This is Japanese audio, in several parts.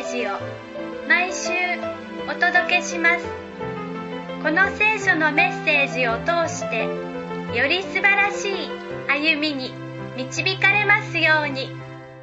ージを毎週お届けします。この聖書のメッセージを通してより素晴らしい歩みに導かれますように。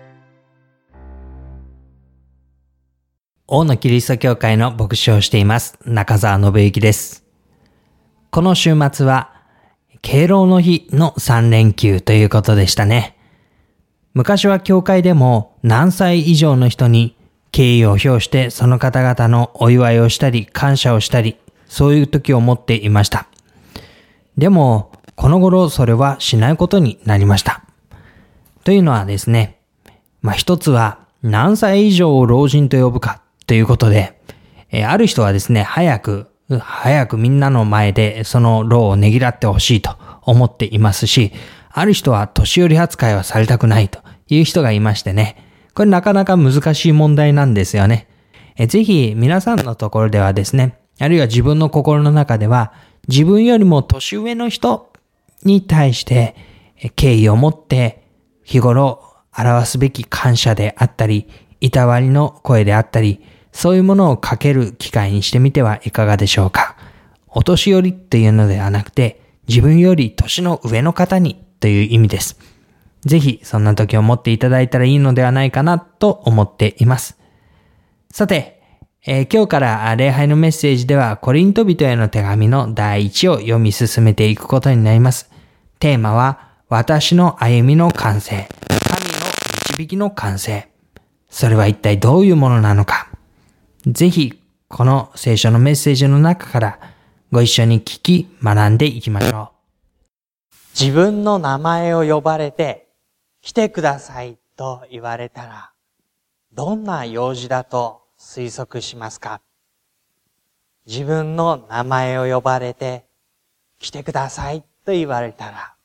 大野キリスト教会の牧師をしています中澤信之です。この週末は敬老の日の3連休ということでしたね。昔は教会でも何歳以上の人に敬意を表してその方々のお祝いをしたり感謝をしたり、そういう時を持っていました。でもこの頃それはしないことになりました。というのはですね、一つは何歳以上を老人と呼ぶかということで、ある人はですね、早くみんなの前でその老をねぎらってほしいと思っていますし、ある人は年寄り扱いはされたくないという人がいましてね、これなかなか難しい問題なんですよね。ぜひ皆さんのところではですね、あるいは自分の心の中では自分よりも年上の人に対して敬意を持って日頃表すべき感謝であったり、いたわりの声であったり、そういうものをかける機会にしてみてはいかがでしょうか。お年寄りっていうのではなくて、自分より年の上の方にという意味です。ぜひそんな時を持っていただいたらいいのではないかなと思っています。さて、今日から礼拝のメッセージではコリント人への手紙の第1を読み進めていくことになります。テーマは私の歩みの完成、神の導きの完成。それは一体どういうものなのか。ぜひこの聖書のメッセージの中からご一緒に聞き学んでいきましょう。 自分の名前を呼ばれて来てくださいと言われたら、どんな用事だと推測しますか？自分の名前を呼ばれて来てくださいと言われたら、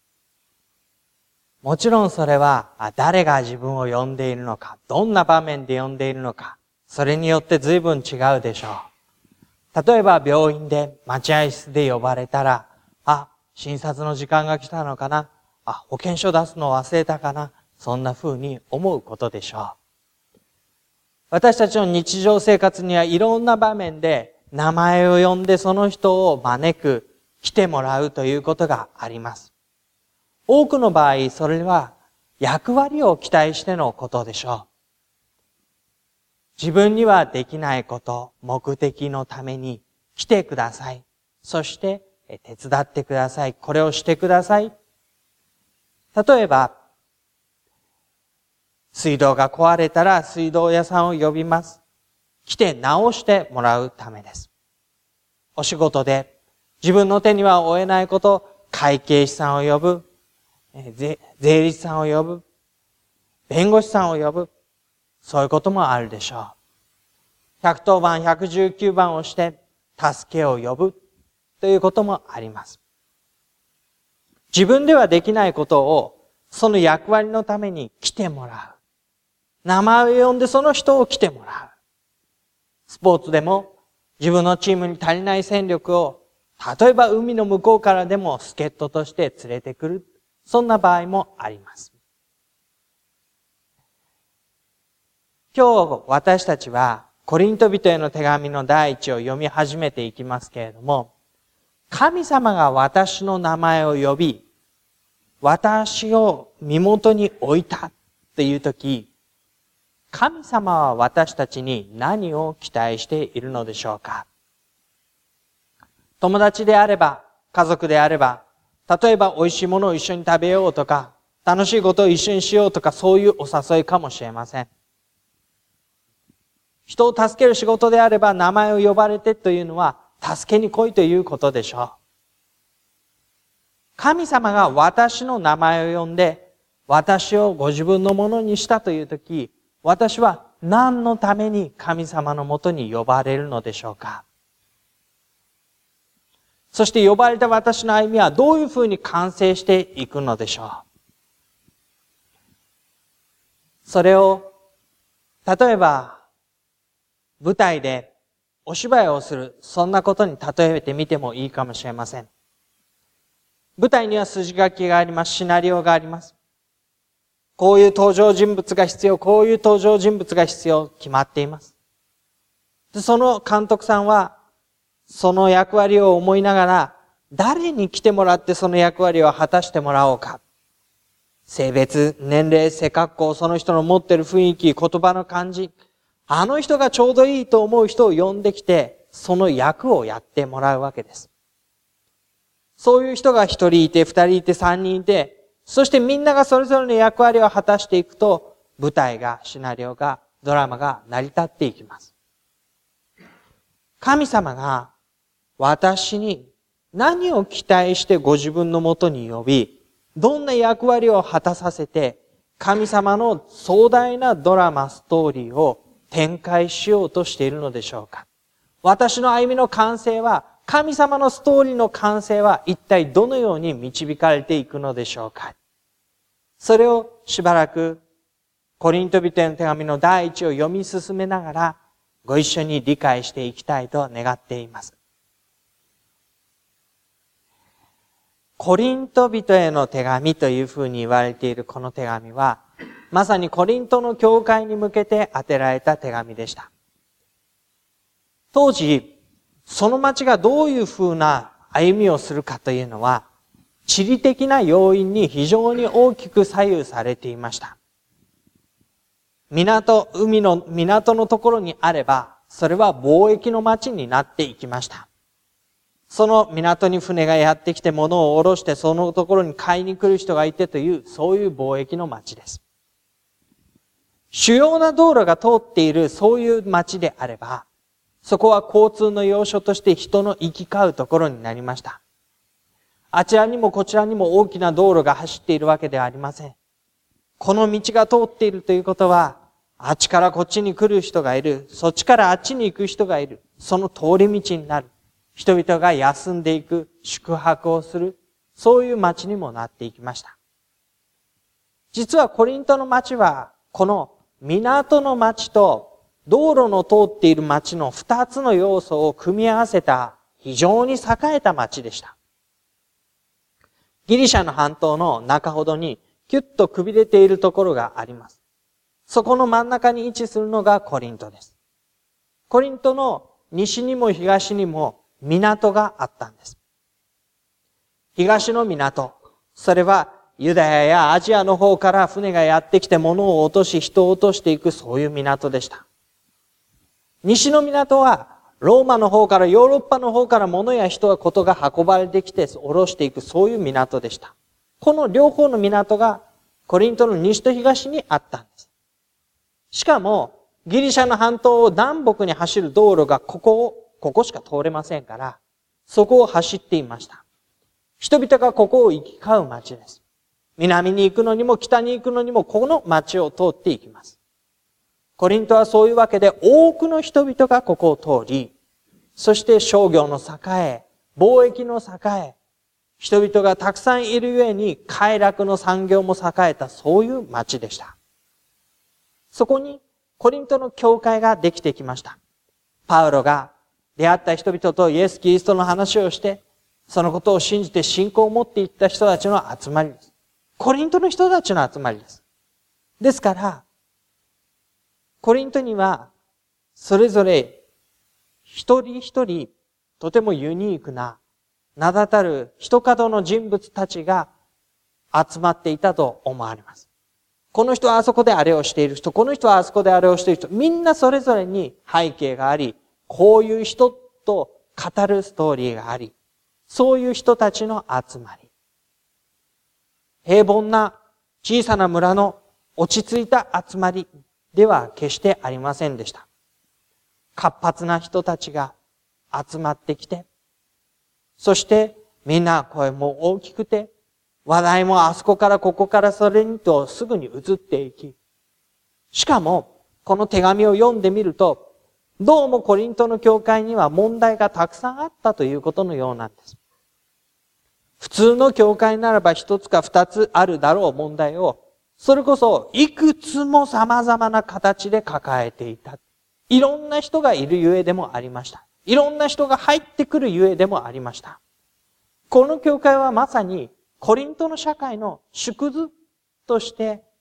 もちろんそれは誰が自分を呼んでいるのか、どんな場面で呼んでいるのか、それによって随分違うでしょう。例えば病院で待合室で呼ばれたら、診察の時間が来たのかな、保険証出すの忘れたかな、そんな風に思うことでしょう。私たちの日常生活にはいろんな場面で名前を呼んでその人を招く、来てもらうということがあります。多くの場合、それは役割を期待してのことでしょう。自分にはできないこと、目的のために来てください。そして手伝ってください。これをしてください。例えば、水道が壊れたら水道屋さんを呼びます。来て直してもらうためです。お仕事で自分の手には負えないこと、会計士さんを呼ぶ、税理士さんを呼ぶ、弁護士さんを呼ぶ、そういうこともあるでしょう。110番、119番をして助けを呼ぶということもあります。自分ではできないことをその役割のために来てもらう。名前を呼んでその人を来てもらう。スポーツでも自分のチームに足りない戦力を例えば海の向こうからでも助っ人として連れてくる。そんな場合もあります。今日私たちはコリント人への手紙の第一を読み始めていきますけれども、神様が私の名前を呼び、私を身元に置いたっていうとき、神様は私たちに何を期待しているのでしょうか？友達であれば、家族であれば、例えば美味しいものを一緒に食べようとか、楽しいことを一緒にしようとか、そういうお誘いかもしれません。人を助ける仕事であれば、名前を呼ばれてというのは、助けに来いということでしょう。神様が私の名前を呼んで、私をご自分のものにしたというとき、私は何のために神様のもとに呼ばれるのでしょうか？そして呼ばれた私の歩みはどういうふうに完成していくのでしょう？それを、例えば、舞台でお芝居をする、そんなことに例えてみてもいいかもしれません。舞台には筋書きがあります。シナリオがあります。 こういう登場人物が必要、こういう登場人物が必要、決まっています。で、その監督さんは、その役割を思いながら、誰に来てもらってその役割を果たしてもらおうか。性別、年齢、背格好、その人の持っている雰囲気、言葉の感じ、あの人がちょうどいいと思う人を呼んできて、その役をやってもらうわけです。そういう人が一人いて、二人いて、三人いて、そしてみんながそれぞれの役割を果たしていくと、舞台が、シナリオが、ドラマが成り立っていきます。神様が私に何を期待してご自分のもとに呼び、どんな役割を果たさせて、神様の壮大なドラマ、ストーリーを展開しようとしているのでしょうか。私の歩みの完成は、神様のストーリーの完成は一体どのように導かれていくのでしょうか。それをしばらくコリント人への手紙の第一を読み進めながらご一緒に理解していきたいと願っています。コリント人への手紙というふうに言われているこの手紙は、まさにコリントの教会に向けて当てられた手紙でした。当時、その町がどういうふうな歩みをするかというのは、地理的な要因に非常に大きく左右されていました。海の港のところにあれば、それは貿易の町になっていきました。その港に船がやってきて物を下ろしてそのところに買いに来る人がいてという、そういう貿易の町です。主要な道路が通っているそういう町であれば、そこは交通の要所として人の行き交うところになりました。あちらにもこちらにも大きな道路が走っているわけではありません。この道が通っているということは、あっちからこっちに来る人がいる、そっちからあっちに行く人がいる、その通り道になる。人々が休んでいく、宿泊をする、そういう町にもなっていきました。実はコリントの町は、この港の町と道路の通っている町の二つの要素を組み合わせた非常に栄えた町でした。ギリシャの半島の中ほどにキュッとくびれているところがあります。そこの真ん中に位置するのがコリントです。コリントの西にも東にも港があったんです。東の港、それはユダヤやアジアの方から船がやってきて物を落とし人を落としていくそういう港でした。西の港はローマの方からヨーロッパの方から物や人やことが運ばれてきて下ろしていくそういう港でした。この両方の港がコリントの西と東にあったんです。しかもギリシャの半島を南北に走る道路がここしか通れませんから、そこを走っていました。人々がここを行き交う町です。南に行くのにも北に行くのにもこの町を通っていきます。コリントはそういうわけで多くの人々がここを通り、そして商業の栄え、貿易の栄え、人々がたくさんいるゆえに快楽の産業も栄えたそういう町でした。そこにコリントの教会ができてきました。パウロが出会った人々とイエス・キリストの話をして、そのことを信じて信仰を持っていった人たちの集まりです。コリントの人たちの集まりです。ですから、コリントには、それぞれ一人一人、とてもユニークな、名だたる一角の人物たちが集まっていたと思われます。この人はあそこであれをしている人、この人はあそこであれをしている人、みんなそれぞれに背景があり、こういう人と語るストーリーがあり、そういう人たちの集まり。平凡な小さな村の落ち着いた集まりでは決してありませんでした。活発な人たちが集まってきて、そしてみんな声も大きくて、話題もあそこからここからそれにとすぐに移っていき、しかもこの手紙を読んでみると、どうもコリントの教会には問題がたくさんあったということのようなんです。普通の教会ならば一つか二つあるだろう問題を、それこそいくつも様々な形で抱えていた。いろんな人がいるゆえでもありました。いろんな人が入ってくるゆえでもありました。この教会はまさにコリントの社会の縮図として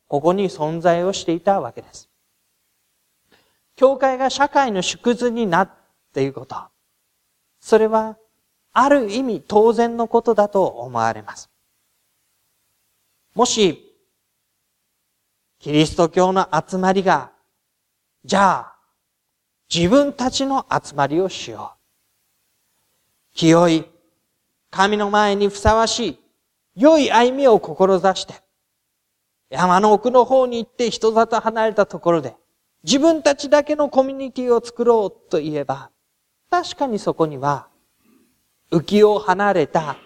ここに存在をしていたわけです。教会が社会の縮図になっていること、それはある意味当然のことだと思われます。もし、キリスト教の集まりが、じゃあ、自分たちの集まりをしよう。清い、神の前にふさわしい、良い歩みを志して、山の奥の方に行って人里離れたところで、自分たちだけのコミュニティを作ろうと言えば、確かにそこには、浮きを離れた、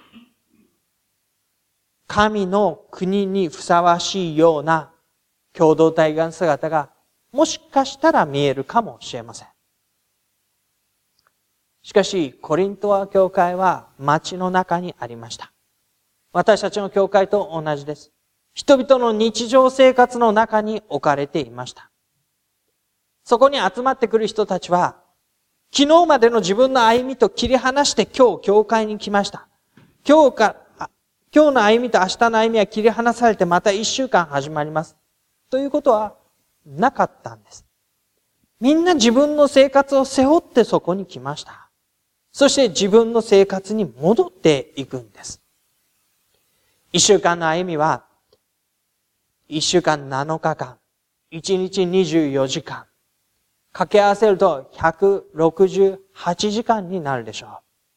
神の国にふさわしいような共同体が姿が、もしかしたら見えるかもしれません。しかし、コリントは教会は町の中にありました。私たちの教会と同じです。人々の日常生活の中に置かれていました。そこに集まってくる人たちは、昨日までの自分の歩みと切り離して今日教会に来ました。今日の歩みと明日の歩みは切り離されてまた一週間始まります。ということはなかったんです。みんな自分の生活を背負ってそこに来ました。そして自分の生活に戻っていくんです。一週間の歩みは、一週間7日間、一日24時間、掛け合わせると168時間になるでしょう。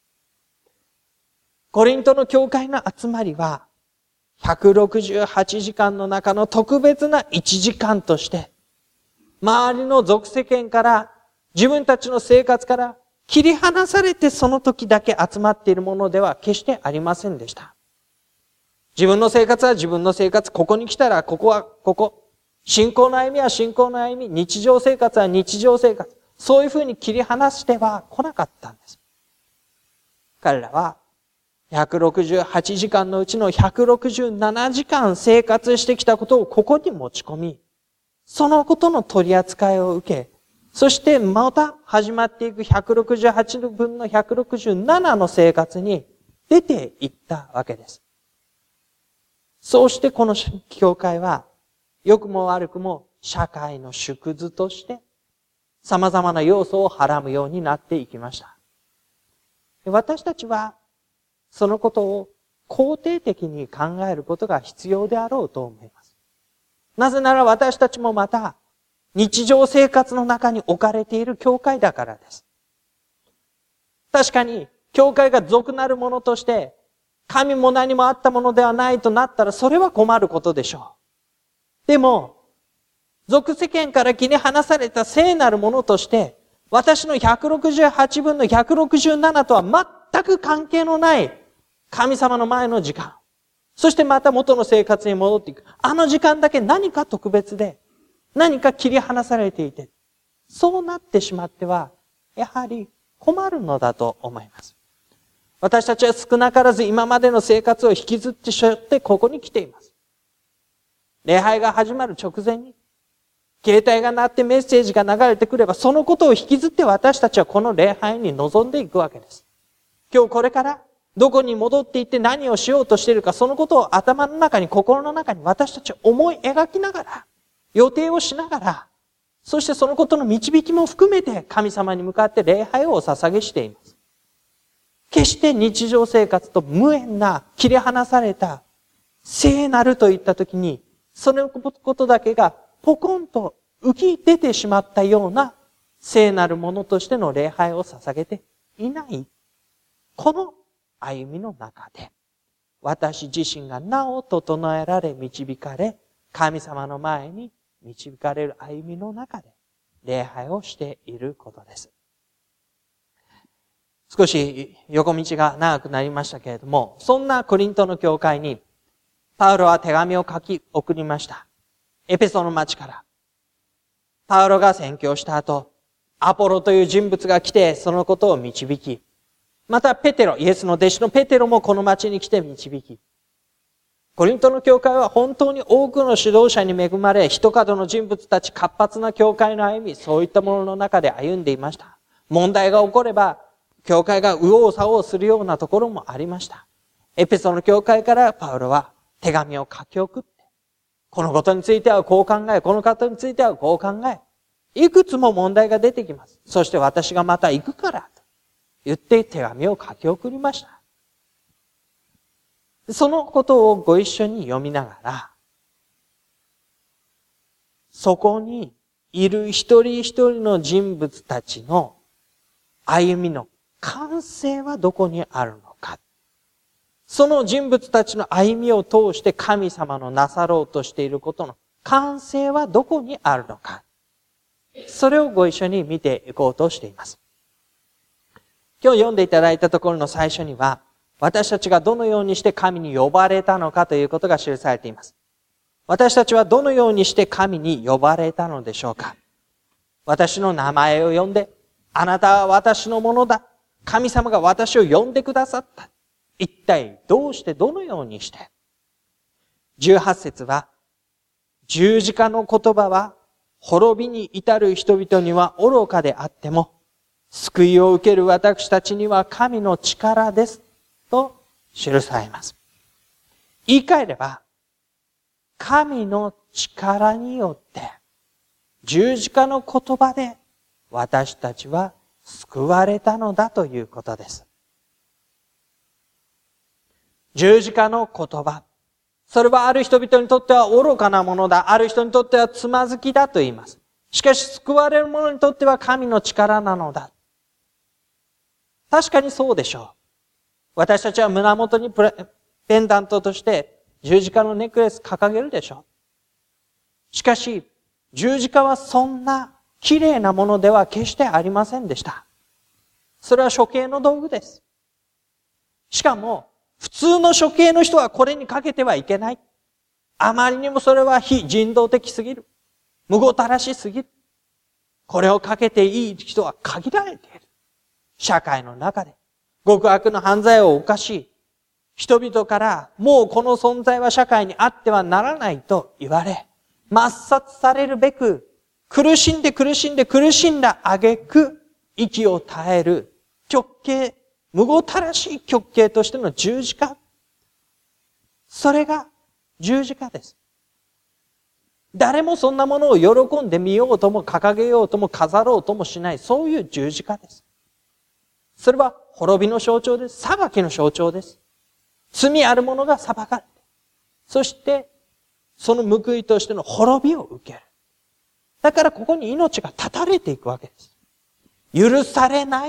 コリントの教会の集まりは、168時間の中の特別な1時間として、周りの俗世間から、自分たちの生活から切り離されてその時だけ集まっているものでは決してありませんでした。自分の生活は自分の生活、ここに来たらここはここ。信仰の歩みは信仰の歩み、日常生活は日常生活。そういうふうに切り離しては来なかったんです。彼らは168時間のうちの167時間生活してきたことをここに持ち込み、そのことの取り扱いを受け、そしてまた始まっていく168分の167の生活に出ていったわけです。そうしてこの教会は、良くも悪くも社会の縮図として様々な要素をはらむようになっていきました。私たちはそのことを肯定的に考えることが必要であろうと思います。なぜなら私たちもまた日常生活の中に置かれている教会だからです。確かに教会が俗なるものとして神も何もあったものではないとなったらそれは困ることでしょう。でも、俗世間から切り離された聖なるものとして、私の168分の167とは全く関係のない神様の前の時間。そしてまた元の生活に戻っていく。あの時間だけ何か特別で、何か切り離されていて、そうなってしまっては、やはり困るのだと思います。私たちは少なからず今までの生活を引きずってしょってここに来ています。礼拝が始まる直前に、携帯が鳴ってメッセージが流れてくれば、そのことを引きずって私たちはこの礼拝に臨んでいくわけです。今日これからどこに戻っていって何をしようとしているか、そのことを頭の中に、心の中に私たちは思い描きながら、予定をしながら、そしてそのことの導きも含めて神様に向かって礼拝をお捧げしています。決して日常生活と無縁な、切り離された、聖なるといったときに、そのことだけがポコンと浮き出てしまったような聖なるものとしての礼拝を捧げていない。この歩みの中で、私自身がなお整えられ導かれ、神様の前に導かれる歩みの中で礼拝をしていることです。少し横道が長くなりましたけれども、そんなコリントの教会にパウロは手紙を書き送りました。エペソの町から。パウロが宣教した後、アポロという人物が来てそのことを導き、またペテロ、イエスの弟子のペテロもこの町に来て導き、コリントの教会は本当に多くの指導者に恵まれ、一角の人物たち活発な教会の歩み、そういったものの中で歩んでいました。問題が起これば、教会が右往左往するようなところもありました。エペソの教会からパウロは手紙を書き送って、 このことについてはこう考え、このことについてはこう考え、いくつも問題が出てきます。そして私がまた行くからと言って手紙を書き送りました。そのことをご一緒に読みながら、そこにいる一人一人の人物たちの歩みの完成はどこにあるのか。その人物たちの歩みを通して神様のなさろうとしていることの完成はどこにあるのか。それをご一緒に見ていこうとしています。今日読んでいただいたところの最初には、私たちがどのようにして神に呼ばれたのかということが記されています。私たちはどのようにして神に呼ばれたのでしょうか。私の名前を呼んで、あなたは私のものだ。神様が私を呼んでくださった。一体どうしてどのようにして。18節は、十字架の言葉は滅びに至る人々には愚かであっても、救いを受ける私たちには神の力です。と記されます。言い換えれば、神の力によって、十字架の言葉で私たちは救われたのだということです。十字架の言葉。それはある人々にとっては愚かなものだ。ある人にとってはつまずきだと言います。しかし救われる者にとっては神の力なのだ。確かにそうでしょう。私たちは胸元にペンダントとして十字架のネックレス掲げるでしょう。しかし、十字架はそんな綺麗なものでは決してありませんでした。それは処刑の道具です。しかも、普通の処刑の人はこれにかけてはいけない。あまりにもそれは非人道的すぎる。むごたらしすぎる。これをかけていい人は限られている。社会の中で。極悪の犯罪を犯し、人々からもうこの存在は社会にあってはならないと言われ、抹殺されるべく、苦しんだ挙句、息を絶える極刑、むごたらしい極刑としての十字架。それが十字架です。誰もそんなものを喜んでみようとも掲げようとも飾ろうともしない、そういう十字架です。それは滅びの象徴です。裁きの象徴です。罪ある者が裁かれて、そしてその報いとしての滅びを受ける。だからここに命が絶たれていくわけです。許されない、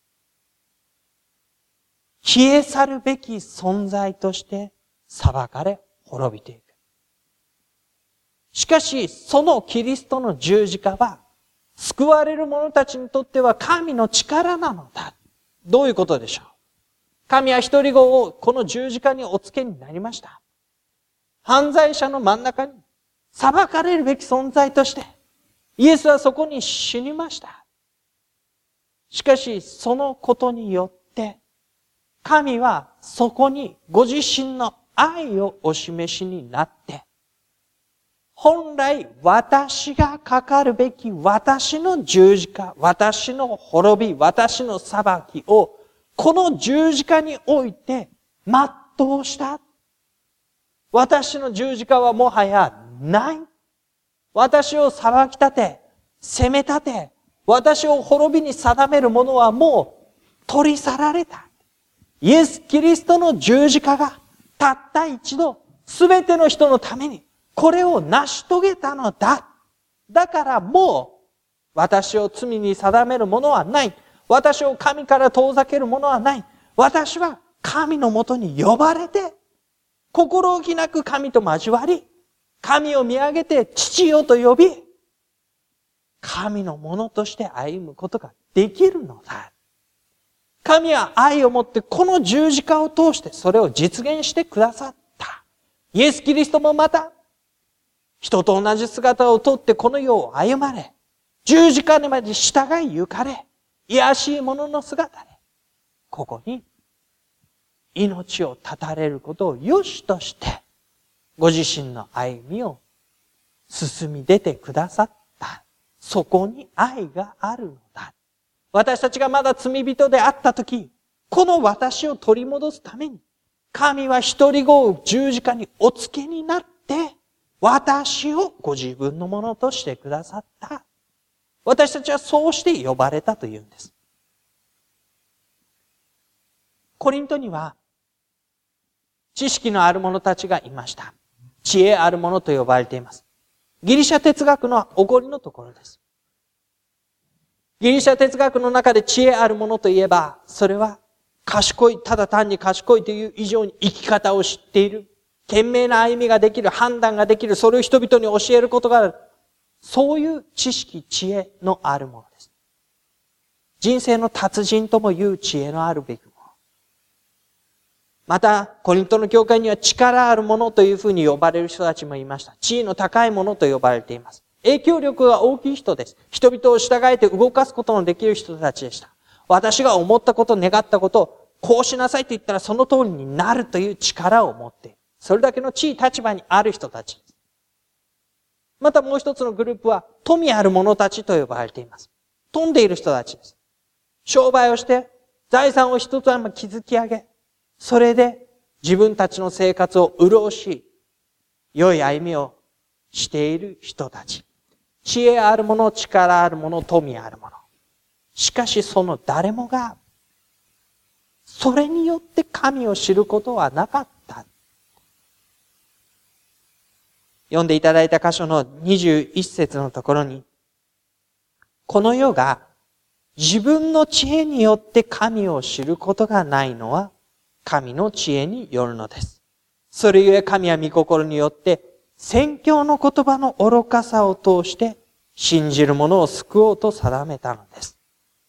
消え去るべき存在として裁かれ滅びていく。しかし、そのキリストの十字架は、救われる者たちにとっては神の力なのだ。どういうことでしょう？神は一人子をこの十字架にお付けになりました。犯罪者の真ん中に裁かれるべき存在として、イエスはそこに死にました。しかし、そのことによって、神はそこにご自身の愛をお示しになって、本来私がかかるべき私の十字架、私の滅び、私の裁きをこの十字架において全うした。私の十字架はもはやない。私を裁き立て、責め立て、私を滅びに定めるものはもう取り去られた。イエス・キリストの十字架がたった一度すべての人のためにこれを成し遂げたのだ。だからもう私を罪に定めるものはない。私を神から遠ざけるものはない。私は神のもとに呼ばれて、心置きなく神と交わり、神を見上げて父よと呼び、神のものとして歩むことができるのだ。神は愛を持ってこの十字架を通してそれを実現してくださった。イエス・キリストもまた、人と同じ姿をとってこの世を歩まれ、十字架にまで従い行かれ、卑しい者の姿で、ここに命を絶たれることを良しとして、ご自身の歩みを進み出てくださった。そこに愛があるのだ。私たちがまだ罪人であったとき、この私を取り戻すために、神は一人子を十字架にお付けになって、 私をご自分のものとしてくださった。私たちはそうして呼ばれたというんです。コリントには、知識のある者たちがいました。知恵ある者と呼ばれています。ギリシャ哲学の起こりのところです。ギリシャ哲学の中で知恵ある者といえば、それは賢い、ただ単に賢いという以上に生き方を知っている。賢明な歩みができる、判断ができる、それを人々に教えることがある。そういう知識、知恵のあるものです。人生の達人ともいう知恵のあるべきもの。また、コリントの教会には力ある者というふうに呼ばれる人たちもいました。地位の高い者と呼ばれています。影響力が大きい人です。人々を従えて動かすことのできる人たちでした。私が思ったこと、願ったこと、こうしなさいと言ったらその通りになるという力を持っている。それだけの地位、立場にある人たちです。またもう一つのグループは、富ある者たちと呼ばれています。富んでいる人たちです。商売をして、財産を一つは築き上げ、それで自分たちの生活を潤し、良い歩みをしている人たち。知恵ある者、力ある者、富ある者。しかしその誰もが、それによって神を知ることはなかった。読んでいただいた箇所の21節のところに、この世が自分の知恵によって神を知ることがないのは、神の知恵によるのです。それゆえ神は御心によって、宣教の言葉の愚かさを通して、信じる者を救おうと定めたのです。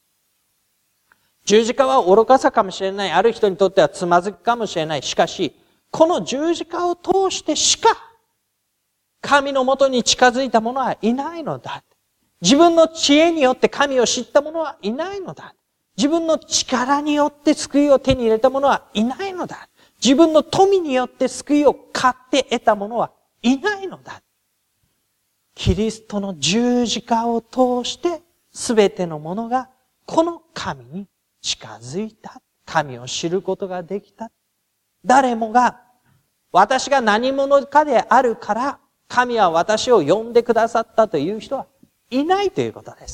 十字架は愚かさかもしれない。ある人にとってはつまずきかもしれない。しかし、この十字架を通してしか、神のもとに近づいた者はいないのだ。自分の知恵によって神を知った者はいないのだ。自分の力によって救いを手に入れた者はいないのだ。自分の富によって救いを買って得た者はいないのだ。キリストの十字架を通して全てのものがこの神に近づいた。神を知ることができた。誰もが私が何者かであるから神は私を呼んでくださったという人はいないということです。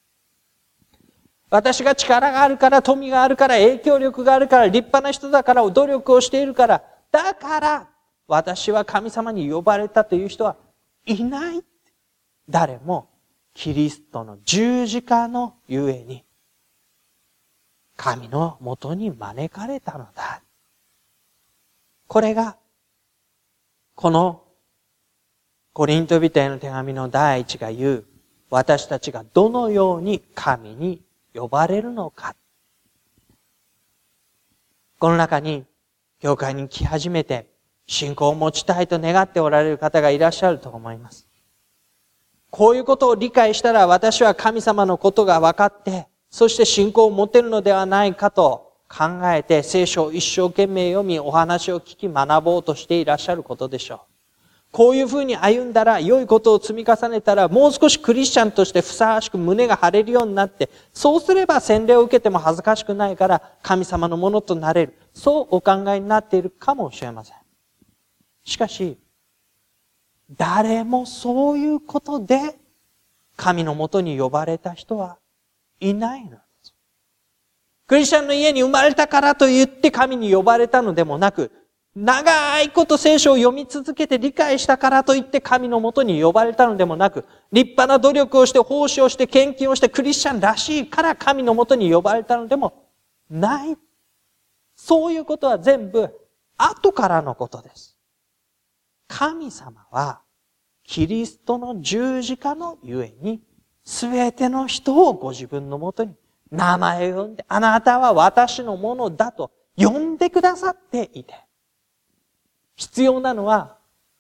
私が力があるから、富があるから、影響力があるから、立派な人だから、努力をしているから、だから私は神様に呼ばれたという人はいない。誰もキリストの十字架のゆえに神のもとに招かれたのだ。これがこのコリント人への手紙の第一が言う、私たちがどのように神に呼ばれるのか。この中に教会に来始めて信仰を持ちたいと願っておられる方がいらっしゃると思います。こういうことを理解したら私は神様のことが分かって、そして信仰を持てるのではないかと考えて聖書を一生懸命読み、お話を聞き学ぼうとしていらっしゃることでしょう。こういうふうに歩んだら、良いことを積み重ねたら、もう少しクリスチャンとしてふさわしく胸が張れるようになって、そうすれば洗礼を受けても恥ずかしくないから神様のものとなれる。そうお考えになっているかもしれません。しかし、誰もそういうことで神のもとに呼ばれた人はいないのです。クリスチャンの家に生まれたからと言って神に呼ばれたのでもなく、長いこと聖書を読み続けて理解したからといって神のもとに呼ばれたのでもなく、立派な努力をして奉仕をして献金をしてクリスチャンらしいから神のもとに呼ばれたのでもない。そういうことは全部後からのことです。神様はキリストの十字架のゆえにすべての人をご自分のもとに名前を呼んで、あなたは私のものだと呼んでくださっていて、必要なのは、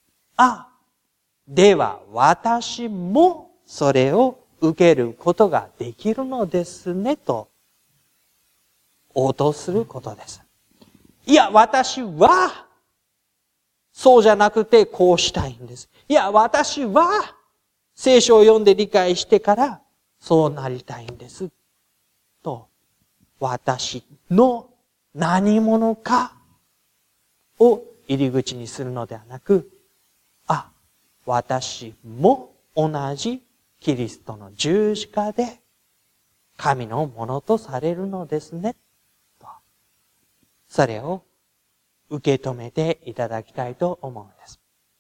では私もそれを受けることができるのですねと応答することです。いや、私はそうじゃなくてこうしたいんです。いや、私は聖書を読んで理解してからそうなりたいんですと、私の何者かを入り口にするのではなく、 私も同じキリストの十字架で神のものとされるのですね。とそれを受け止めていただきたいと思うんです。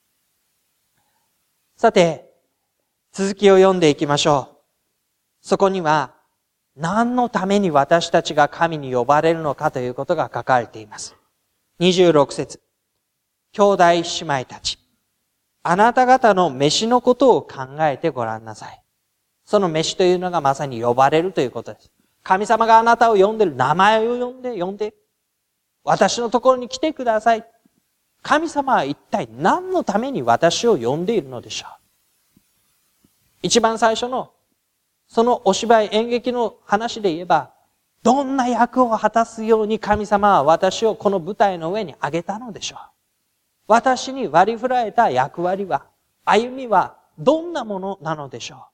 さて、続きを読んでいきましょう。そこには、何のために私たちが神に呼ばれるのかということが書かれています。26節。兄弟姉妹たち、あなた方の飯のことを考えてごらんなさい。その飯というのがまさに呼ばれるということです。神様があなたを呼んでる、名前を呼んで、私のところに来てください。神様は一体何のために私を呼んでいるのでしょう。一番最初のそのお芝居演劇の話で言えば、どんな役を果たすように神様は私をこの舞台の上に上げたのでしょう。私に割り振られた役割は、歩みはどんなものなのでしょう。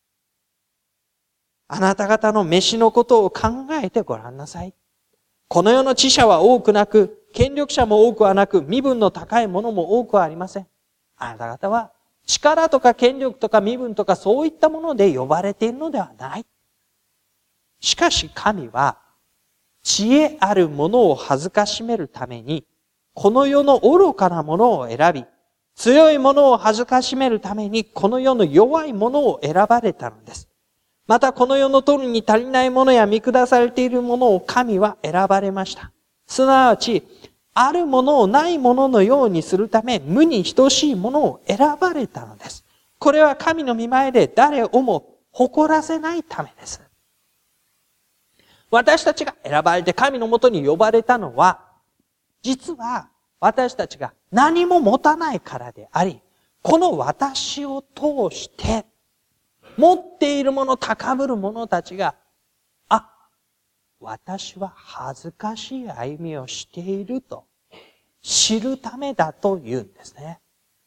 あなた方の飯のことを考えてごらんなさい。この世の知者は多くなく、権力者も多くはなく、身分の高いものも多くはありません。あなた方は力とか権力とか身分とかそういったもので呼ばれているのではない。しかし神は、知恵あるものを恥ずかしめるために、この世の愚かなものを選び、強いものを恥ずかしめるために、この世の弱いものを選ばれたのです。またこの世の取るに足りないものや見下されているものを神は選ばれました。すなわち、あるものをないもののようにするため、無に等しいものを選ばれたのです。これは神の御前で誰をも誇らせないためです。私たちが選ばれて神のもとに呼ばれたのは、実は私たちが何も持たないからであり、この私を通して、持っているもの、高ぶる者たちが、私は恥ずかしい歩みをしていると知るためだと言うんですね。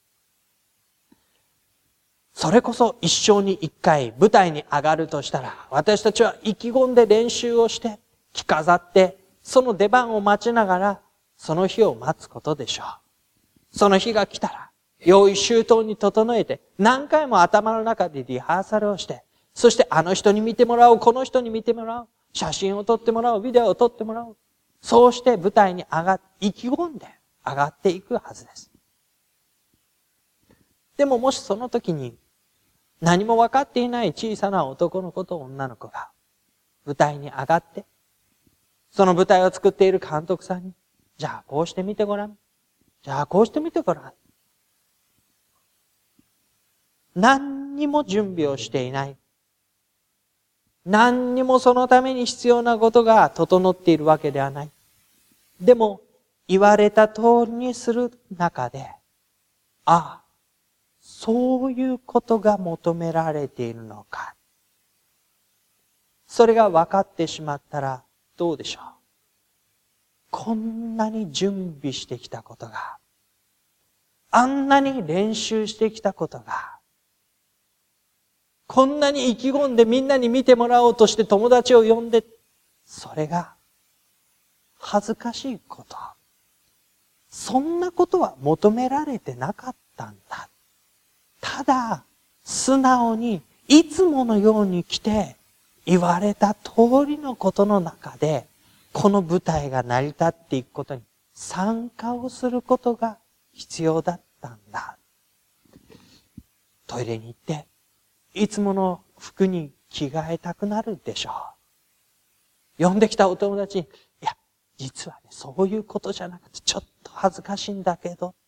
それこそ一生に一回舞台に上がるとしたら、私たちは意気込んで練習をして着飾って、その出番を待ちながらその日を待つことでしょう。その日が来たら用意周到に整えて、何回も頭の中でリハーサルをして、そしてあの人に見てもらおう、この人に見てもらおう、写真を撮ってもらおう、ビデオを撮ってもらおう。そうして舞台に意気込んで上がっていくはずです。でももしその時に何も分かっていない小さな男の子と女の子が舞台に上がって、その舞台を作っている監督さんに、じゃあこうしてみてごらん。じゃあこうしてみてごらん。何にも準備をしていない。何にもそのために必要なことが整っているわけではない。でも、言われた通りにする中で、そういうことが求められているのか。それが分かってしまったらどうでしょう。こんなに準備してきたことが、あんなに練習してきたことが、こんなに意気込んでみんなに見てもらおうとして友達を呼んで、それが恥ずかしいこと。そんなことは求められてなかったんだ。ただ、素直にいつものように来て言われた通りのことの中で、この舞台が成り立っていくことに参加をすることが必要だったんだ。トイレに行って、いつもの服に着替えたくなるでしょう。呼んできたお友達に、いや、実はね、そういうことじゃなくて、ちょっと恥ずかしいんだけど、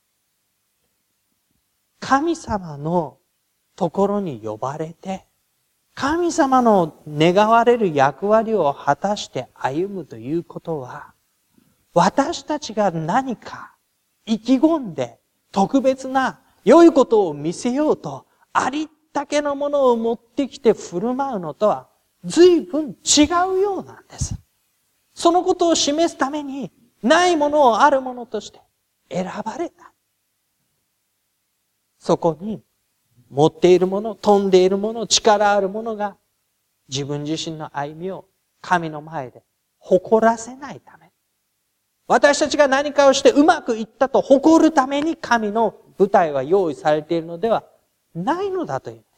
神様のところに呼ばれて、神様の願われる役割を果たして歩むということは、私たちが何か意気込んで特別な良いことを見せようと、ありったけのものを持ってきて振る舞うのとは随分違うようなんです。そのことを示すために、ないものをあるものとして選ばれた。そこに持っているもの、飛んでいるもの、力あるものが自分自身の歩みを神の前で誇らせないため、私たちが何かをしてうまくいったと誇るために神の舞台は用意されているのではないのだというんです。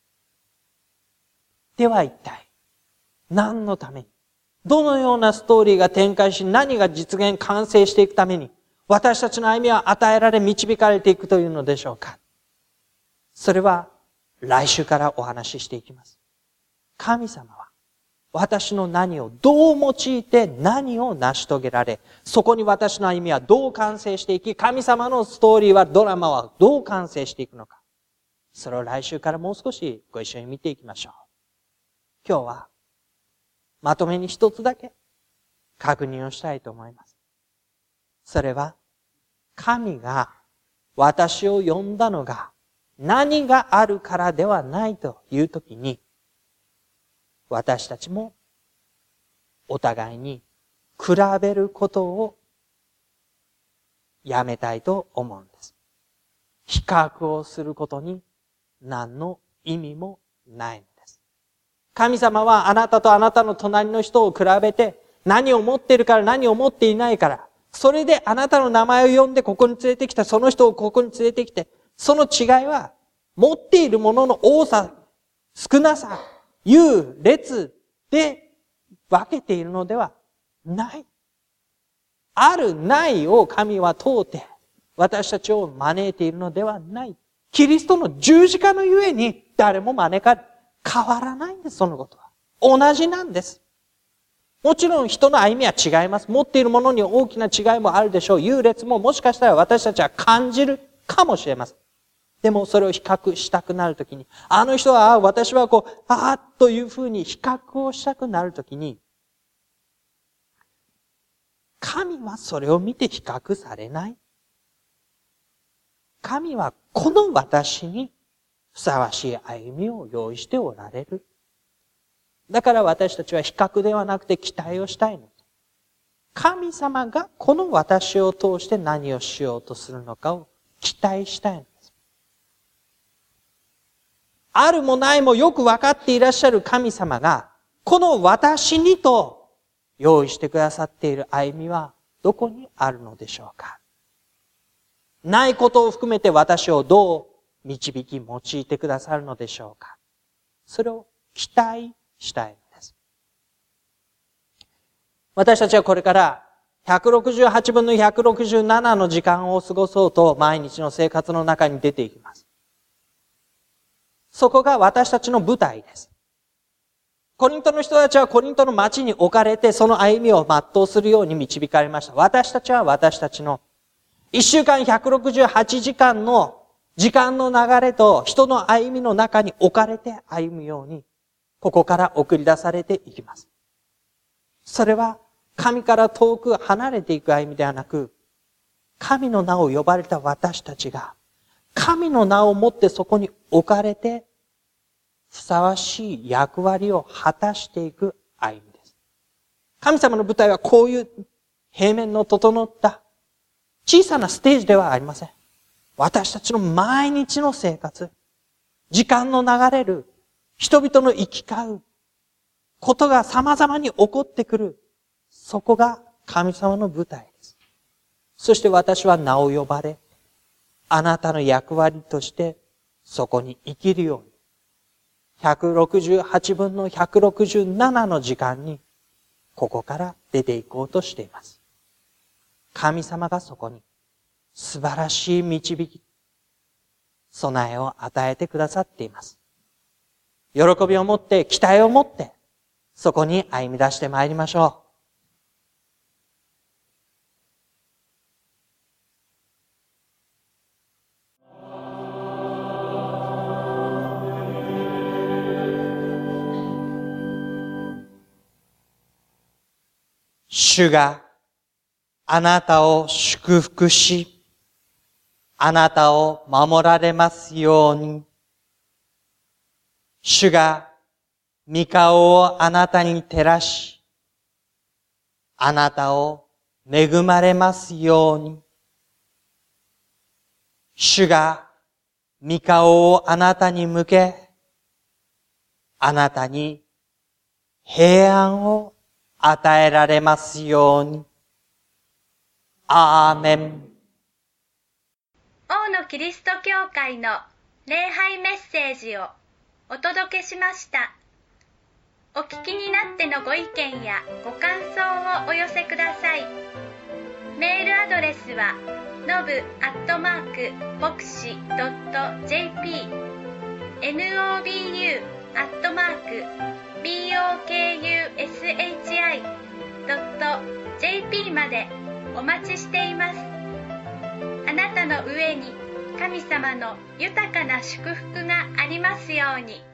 では一体、何のために、どのようなストーリーが展開し、何が実現、完成していくために、私たちの歩みは与えられ、導かれていくというのでしょうか。それは、来週からお話ししていきます。神様は、私の何をどう用いて何を成し遂げられ、そこに私の歩みはどう完成していき、神様のストーリーは、ドラマはどう完成していくのか。それを来週からもう少しご一緒に見ていきましょう。今日は、まとめに一つだけ確認をしたいと思います。それは、神が私を呼んだのが何があるからではないというときに、私たちもお互いに比べることをやめたいと思うんです。比較をすることに何の意味もないのです。神様はあなたとあなたの隣の人を比べて、何を持っているから何を持っていないから、それであなたの名前を呼んでここに連れてきた、その人をここに連れてきて、その違いは持っているものの多さ、少なさ、優劣で分けているのではない。あるないを神は問うて、私たちを招いているのではない。キリストの十字架のゆえに誰も招かれ、変わらないんです、そのことは。同じなんです。もちろん人の歩みは違います。持っているものに大きな違いもあるでしょう。優劣ももしかしたら私たちは感じるかもしれません。でもそれを比較したくなるときに、あの人は、私はこう、というふうに比較をしたくなるときに、神はそれを見て比較されない。神はこの私にふさわしい歩みを用意しておられる。だから私たちは比較ではなくて期待をしたいの。神様がこの私を通して何をしようとするのかを期待したいのです。あるもないもよくわかっていらっしゃる神様が、この私にと用意してくださっている歩みはどこにあるのでしょうか。ないことを含めて私をどう導き用いてくださるのでしょうか。それを期待したいのです。私たちはこれから168分の167の時間を過ごそうと毎日の生活の中に出ていきます。そこが私たちの舞台です。コリントの人たちはコリントの町に置かれてその歩みを全うするように導かれました。私たちは私たちの1週間168時間の時間の流れと人の歩みの中に置かれて歩むように、ここから送り出されていきます。それは神から遠く離れていく歩みではなく、神の名を呼ばれた私たちが、神の名をもってそこに置かれて、ふさわしい役割を果たしていく歩みです。神様の舞台はこういう平面の整った小さなステージではありません。私たちの毎日の生活、時間の流れる、人々の行き交うことが様々に起こってくる。そこが神様の舞台です。そして私は名を呼ばれ、あなたの役割としてそこに生きるように、168分の167の時間にここから出ていこうとしています。神様がそこに素晴らしい導き、備えを与えてくださっています。喜びを持って、期待を持って、そこに歩み出してまいりましょう。主があなたを祝福し、あなたを守られますように。主が御顔をあなたに照らし、あなたを恵まれますように。主が御顔をあなたに向け、あなたに平安を与えられますように。アーメン。 王のキリスト教会の礼拝メッセージをお届けしました。お聞きになってのご意見やご感想をお寄せください。メールアドレスはnobu@bokushi.jp nobu@bokushi.jp までお待ちしています。あなたの上に神様の豊かな祝福がありますように。